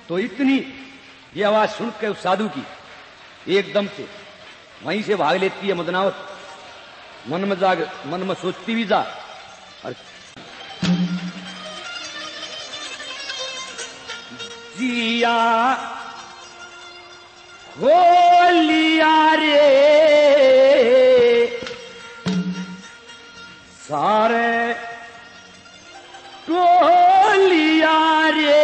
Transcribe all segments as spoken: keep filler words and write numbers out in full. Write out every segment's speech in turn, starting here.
तो इतनी ये आवाज सुन के उस साधु की एकदम से वहीं से भाग लेती है मदनावत। मन में जाग मन में सोचती भी जा और जिया हो लिया रे सारे टोलिया रे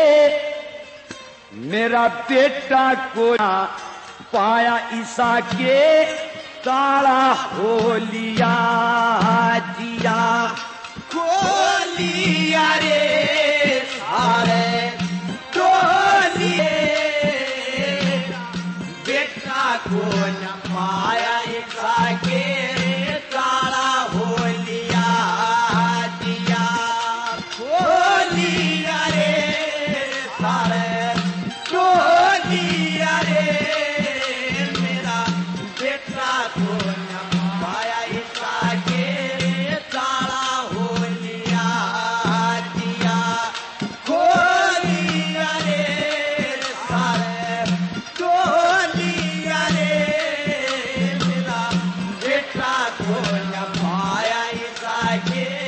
मेरा बेटा को पाया ईसा के ताला हो लिया जिया हो लिया रे सारे टोलिए बेटा को न पाया ईसा के ताला हो लिया जिया हो लिया रे सारे टोलिया रे मेरा बेटा को न पाया ईसा के ताला हो लिया जिया हो लिया रे सारे टोलिया रे मेरा बेटा को न पाया ईसा के